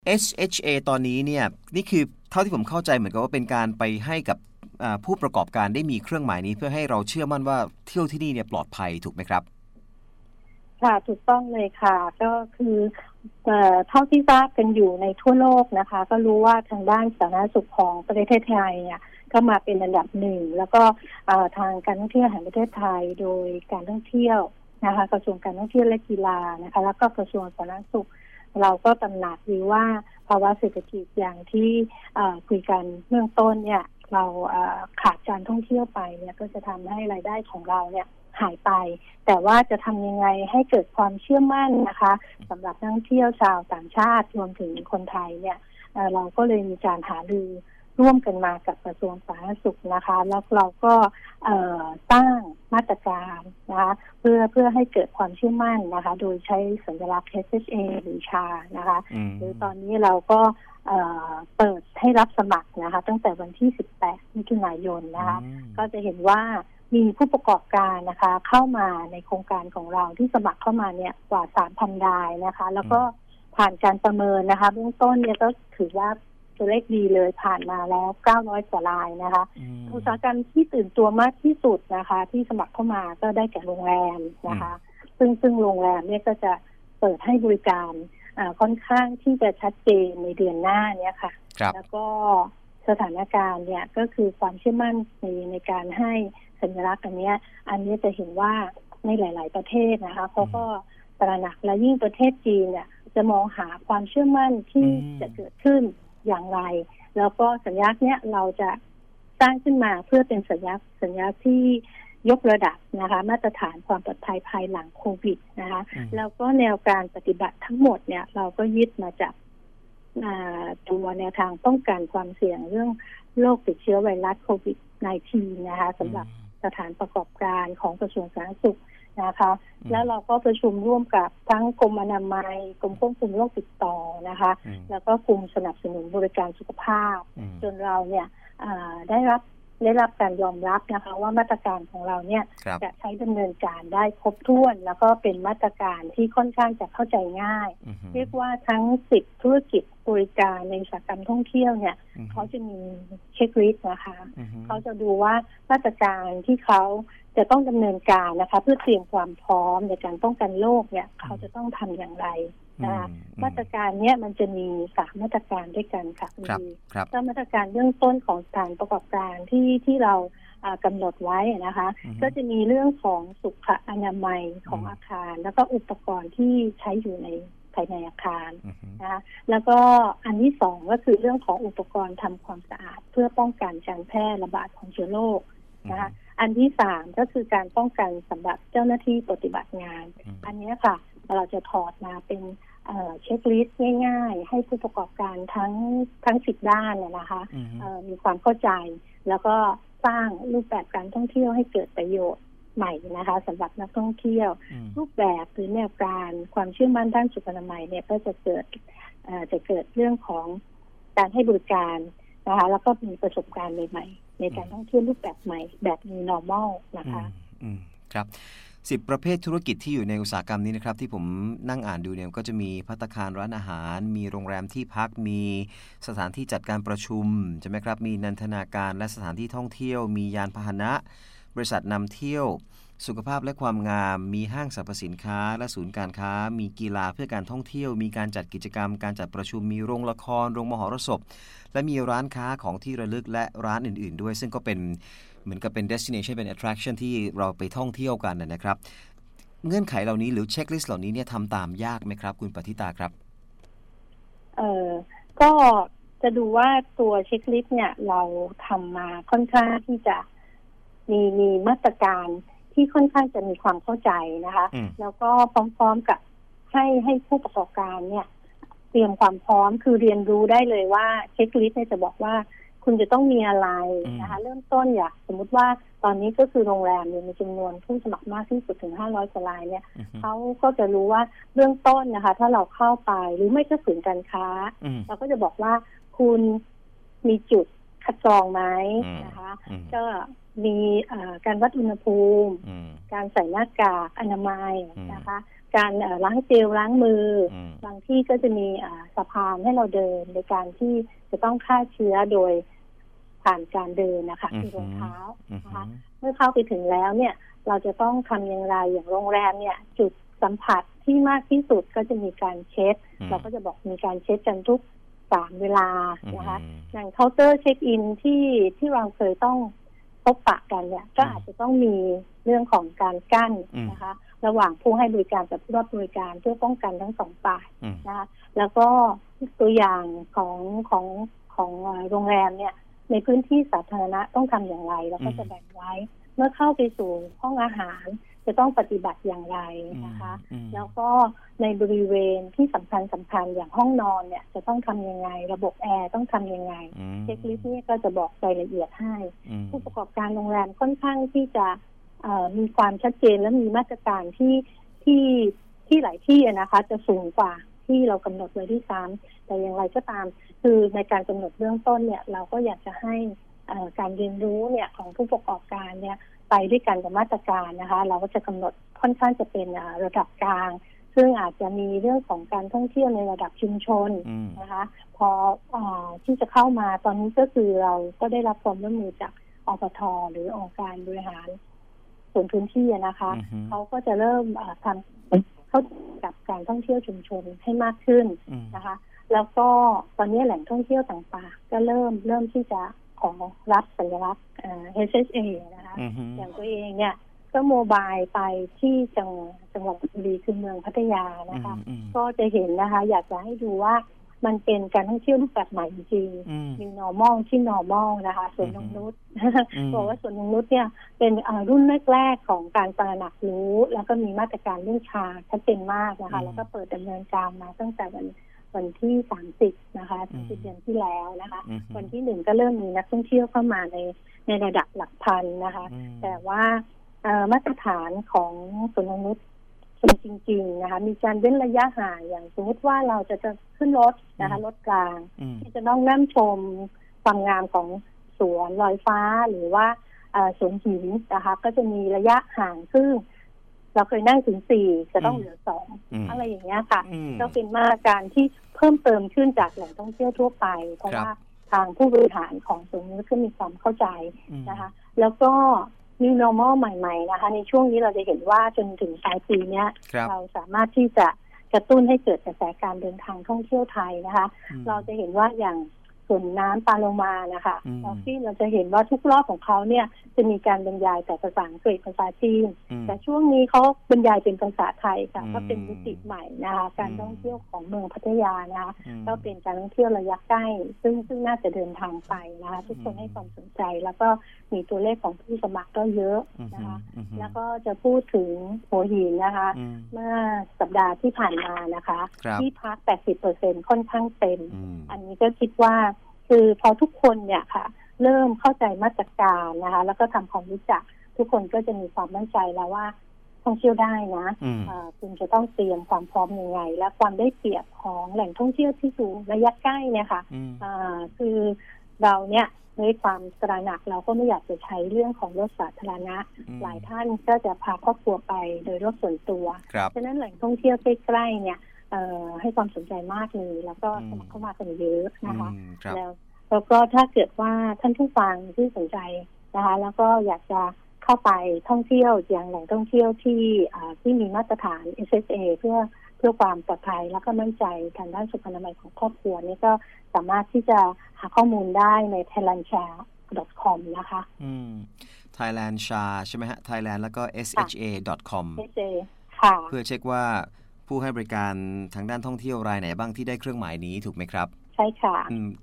HHA ตอนนี้เนี่ยนี่คือเท่าที่ผมเข้าใจเหมือนกับว่าเป็นการไปให้กับผู้ประกอบการได้มีเครื่องหมายนี้เพื่อให้เราเชื่อมั่นว่าเที่ยวที่นี่เนี่ยปลอดภัยถูกไหมครับค่ะถูกต้องเลยค่ะก็คือเท่าที่ทราบกันอยู่ในทั่วโลกนะคะก็รู้ว่าทางด้านสาธารณสุขของประเทศไทยเนี่ยก็มาเป็นอันดับหนึ่งแล้วก็ทางการท่องเที่ยวแห่งประเทศไทยโดยการท่องเที่ยวนะคะกระทรวงการท่องเที่ยวและกีฬานะคะแล้วก็กระทรวงสาธารณสุขเราก็ตระหนักดีว่าภาวะเศรษฐกิจอย่างที่คุยกันเบื้องต้นเนี่ยเราขาดการท่องเที่ยวไปเนี่ยก็จะทำให้รายได้ของเราเนี่ยหายไปแต่ว่าจะทำยังไงให้เกิดความเชื่อมั่นนะคะสำหรับนักท่องเที่ยวชาวต่างชาติรวมถึงคนไทยเนี่ยเราก็เลยมีการหารือร่วมกันมากับกระทรวงสาธารณสุขนะคะแล้วเราก็สร้างมาตรการนะคะเพื่อให้เกิดความเชื่อมั่นนะคะโดยใช้สัญลักษณ์ HHA หรือชานะคะหรือตอนนี้เราก็เปิดให้รับสมัครนะคะตั้งแต่วันที่18มิถุนายนนะคะก็จะเห็นว่ามีผู้ประกอบการนะคะเข้ามาในโครงการของเราที่สมัครเข้ามาเนี่ยกว่า 3,000 รายนะคะแล้วก็ผ่านการประเมินนะคะเบื้องต้นเนี่ยก็ถือว่าตัวเลขดีเลยผ่านมาแล้ว900กว่ารายนะคะอุตสาหกรรมที่ตื่นตัวมากที่สุดนะคะที่สมัครเข้ามาก็ได้แก่โรงแรมนะคะซึ่งโรงแรมเนี่ยก็จะเปิดให้บริการค่อนข้างที่จะชัดเจนในเดือนหน้าเนี่ยค่ะแล้วก็สถานการณ์เนี่ยก็คือความเชื่อมั่นในการให้สัญลักษณ์อันนี้จะเห็นว่าในหลายๆประเทศนะคะเขาก็ตระหนักและยิ่งประเทศจีนเนี่ยจะมองหาความเชื่อมั่นที่จะเกิดขึ้นอย่างไรแล้วก็สัญลักษณ์เนี้ยเราจะสร้างขึ้นมาเพื่อเป็นสัญลักษณ์ที่ยกระดับนะคะมาตรฐานความปลอดภัยภายหลังโควิดนะคะแล้วก็แนวการปฏิบัติทั้งหมดเนี่ยเราก็ยึดมาจากตัวแนวทางป้องกันความเสี่ยงเรื่องโรคติดเชื้อไวรัสโควิด -19 นะคะสำหรับสถานประกอบการของกระทรวงสาธารณสุขนะคะแล้วเราก็ประชุมร่วมกับทั้งกรมอนามัยกรมควบคุมโรคติดต่อนะคะแล้วก็กลุ่มสนับสนุนบริการสุขภาพจนเราเนี่ยได้รับการยอมรับนะคะว่ามาตรการของเราเนี่ยจะใช้ดำเนินการได้ครบถ้วนแล้วก็เป็นมาตรการที่ค่อนข้างจะเข้าใจง่ายเรียกว่าทั้ง10ธุรกิจบริการในอุตสาหกรรมท่องเที่ยวเนี่ยเขาจะมีเช็คลิสต์นะคะเขาจะดูว่ามาตรการที่เขาจะต้องดำเนินการนะคะเพื่อเตรียมความพร้อมในการป้องกันโรคเนี่ยเขาจะต้องทำอย่างไรนะคะมาตรการเนี้ยมันจะมี3มาตรการด้วยกันค่ะก็มาตรการเบื้องต้นของสถานประกอบการที่เรากำหนดไว้นะคะก็จะมีเรื่องของสุขอนามัยของอาคารแล้วก็อุปกรณ์ที่ใช้อยู่ในภายในอาคารนะคะแล้วก็อันที่2ก็คือเรื่องของอุปกรณ์ทำความสะอาดเพื่อป้องกันการแพร่ระบาดของเชื้อโรคนะคะอันที่3ก็คือการป้องกันสำหรับเจ้าหน้าที่ปฏิบัติงานอันนี้ค่ะเราจะถอดมาเป็นเช็คลิสต์ง่ายๆให้ผู้ประกอบการทั้ง10ด้านนะคะมีความเข้าใจแล้วก็สร้างรูปแบบการท่องเที่ยวให้เกิดประโยชน์ใหม่นะคะสำหรับนักท่องเที่ยวรูปแบบหรือแนวการความเชื่อมั่นด้านสุขอนามัยเนี่ยก็จะเกิดเรื่องของการให้บริการนะคะแล้วก็มีประสบการณ์ใหม่ๆในการท่องเที่ยวรูปแบบใหม่แบบ New Normal นะคะครับ10ประเภทธุรกิจที่อยู่ในอุตสาหกรรมนี้นะครับที่ผมนั่งอ่านดูเนี่ยก็จะมีภัตตาคารร้านอาหารมีโรงแรมที่พักมีสถานที่จัดการประชุมใช่ไหมครับมีนันทนาการและสถานที่ท่องเที่ยวมียานพาหนะบริษัทนำเที่ยวสุขภาพและความงามมีห้างสรรพสินค้าและศูนย์การค้ามีกีฬาเพื่อการท่องเที่ยวมีการจัดกิจกรรมการจัดประชุมมีโรงละครโรงมหรสพและมีร้านค้าของที่ระลึกและร้านอื่นๆด้วยซึ่งก็เป็นเหมือนกับเป็น destination เป็น attraction ที่เราไปท่องเที่ยวกันนะครับเงื่อนไขเหล่านี้หรือเช็คลิสต์เหล่านี้เนี่ยทำตามยากไหมครับคุณปฏิตาครับก็จะดูว่าตัวเช็คลิสต์เนี่ยเราทำมาค่อนข้างที่จะมีมาตรการที่ค่อนข้างจะมีความเข้าใจนะคะแล้วก็พร้อมๆกับให้ผู้ประกอบการเนี่ยเตรียมความพร้อมคือเรียนรู้ได้เลยว่าเช็คลิสต์เนี่ยจะบอกว่าคุณจะต้องมีอะไรนะคะเริ่มต้นอย่างสมมุติว่าตอนนี้ก็คือโรงแรมมีจำนวนผู้สมัครมากที่สุดถึง500กว่ารายเนี่ยเขาก็จะรู้ว่าเบื้องต้นนะคะถ้าเราเข้าไปหรือไม่ก็ศูนย์การค้าเราก็จะบอกว่าคุณมีจุดคัดกรองไหมนะคะก็มีการวัดอุณหภูมิการใส่หน้ากากอนามัยนะคะการล้างเจลล้างมือ บางที่ก็จะมีสะพานให้เราเดินในการที่จะต้องฆ่าเชื้อโดยผ่านการเดินนะคะที่รองเท้านะคะเมื่อเข้าไปถึงแล้วเนี่ยเราจะต้องทำอย่างไรอย่างโรงแรมเนี่ยจุดสัมผัสที่มากที่สุดก็จะมีการเช็ดเราก็จะบอกมีการเช็ดกันทุก3 เวลานะคะอย่างเคาน์เตอร์เช็คอินที่เราเคยต้องพบปะกันเนี่ยก็อาจจะต้องมีเรื่องของการกั้นนะคะระหว่างผู้ให้บริการกับผู้รับบริการเพื่อป้องกันทั้งสองฝ่ายนะคะแล้วก็ตัวอย่างของโรงแรมเนี่ยในพื้นที่สาธารณะต้องทำอย่างไรเราก็จะแบ่งไว้เมื่อเข้าไปสู่ห้องอาหารจะต้องปฏิบัติอย่างไรนะคะแล้วก็ในบริเวณที่สำคัญอย่างห้องนอนเนี่ยจะต้องทำยังไงระบบแอร์ต้องทำยังไงเช็คลิสต์นี่ก็จะบอกรายละเอียดให้ผู้ประกอบการโรงแรมค่อนข้างที่จะมีความชัดเจนและมีมาตรการที่หลายที่นะคะจะสูงกว่าที่เรากำหนดไว้ที่3แต่อย่างไรก็ตามคือในการกำหนดเบื้องต้นเนี่ยเราก็อยากจะให้การเรียนรู้เนี่ยของผู้ประกอบการเนี่ยไปด้วยกันกับมาตรการนะคะเราก็จะกำหนดค่อนข้างจะเป็นระดับกลางซึ่งอาจจะมีเรื่องของการท่องเที่ยวในระดับชุมชนนะคะพอที่จะเข้ามาตอนนี้ก็คือเราก็ได้รับความร่วมมือจากอปท.หรือองค์การบริหารส่วนพื้นที่นะคะเขาก็จะเริ่มทำเข้ากับการท่องเที่ยวชุมชนให้มากขึ้นนะคะแล้วก็ตอนนี้แหล่งท่องเที่ยวต่างๆก็เริ่มที่จะของรับสัญลักษณ์HSA นะคะอย่างตัวเองเนี่ยก็โมบายไปที่จังหวัดบุรีคือเมืองพัทยานะคะก็จะเห็นนะคะอยากจะให้ดูว่ามันเป็นการท่องเที่ยวรูปแบบใหม่จริงๆมี normal ที่ normal นะคะสวนนงนุชบอกว่าสวนนงนุชเนี่ยเป็นรุ่นแรกๆของการตระหนักรู้แล้วก็มีมาตรการเรื่องชาชัดเจนมากนะคะแล้วก็เปิดดำเนินการมาตั้งแต่วันที่30นะคะ30 เดือนที่แล้วนะคะวันที่1ก็เริ่มมีนักท่องเที่ยวเข้ามาในระดับหลักพันนะคะแต่ว่ามาตรฐานของสวนนงนุชจริงๆนะคะมีการเว้นระยะห่างอย่างสมมติว่าเราจะขึ้นรถนะคะรถกลางที่จะต้องนั่งชมความงามของสวนลอยฟ้าหรือว่าสวนหินนะคะก็จะมีระยะห่างซึ่งเราเคยนั่งถึง4จะต้องเหลือ2อะไรอย่างเงี้ยค่ะก็เป็นมาตรการที่เพิ่มเติมขึ้นจากแหล่งท่องเที่ยวทั่วไปเพราะว่าทางผู้บริหารของสวนนี้ก็มีความเข้าใจนะคะแล้วก็New Normal ใหม่ๆนะคะในช่วงนี้เราจะเห็นว่าจนถึงปลายปีนี้เราสามารถที่จะกระตุ้นให้เกิดกระแสการเดินทางท่องเที่ยวไทยนะคะเราจะเห็นว่าอย่างสวนน้ำปาโลมานะคะที่เราจะเห็นว่าทุกรอบของเขาเนี่ยจะมีการบรรยายแต่ภาษาอังกฤษภาษาจีนแต่ช่วงนี้เขาบรรยายเป็นภาษาไทยค่ะก็เป็นมิติใหม่นะคะการท่องเที่ยวของเมืองพัทยานะคะก็เป็นการท่องเที่ยวระยะใกล้ซึ่งน่าจะเดินทางไปนะคะทุกคนให้ความสนใจแล้วก็มีตัวเลขของผู้สมัครก็เยอะนะคะแล้วก็จะพูดถึงหัวหินนะคะเมื่อสัปดาห์ที่ผ่านมานะคะที่พัก 80% ค่อนข้างเต็มอันนี้ก็คิดว่าคือพอทุกคนเนี่ยค่ะเริ่มเข้าใจมาตรการนะคะแล้วก็ทำความรู้จักทุกคนก็จะมีความมั่นใจแล้วว่าท่องเที่ยวได้นะคุณจะต้องเตรียมความพร้อมยังไงและความได้เปรียบของแหล่งท่องเที่ยวที่สูงระยะใกล้เนี่ยค่ะคือเราเนี่ยในความตระหนักเราก็ไม่อยากจะใช้เรื่องของรถสาธารณะหลายท่านก็จะพาครอบครัวไปโดยรถส่วนตัวฉะนั้นแหล่งท่องเที่ยวใกล้ๆเนี่ยให้ความสนใจมากเลยแล้วก็สมัครเข้ามากันเยอะนะคะแล้วก็ถ้าเกิดว่าท่านผู้ฟังที่สนใจนะคะแล้วก็อยากจะเข้าไปท่องเที่ยวอย่างแหล่งท่องเที่ยวที่มีมาตรฐาน SSA เพื่อความปลอดภัยและก็มั่นใจทางด้านสุขอนามัยของครอบครัวนี่ก็สามารถที่จะหาข้อมูลได้ใน thailandsha.com นะคะ Thailandsha ใช่ไหมฮะ Thailand แล้วก็ sha.com ค่ะเพื่อเช็คว่าผู้ให้บริการทางด้านท่องเที่ยวรายไหนบ้างที่ได้เครื่องหมายนี้ถูกไหมครับใช่ค่ะ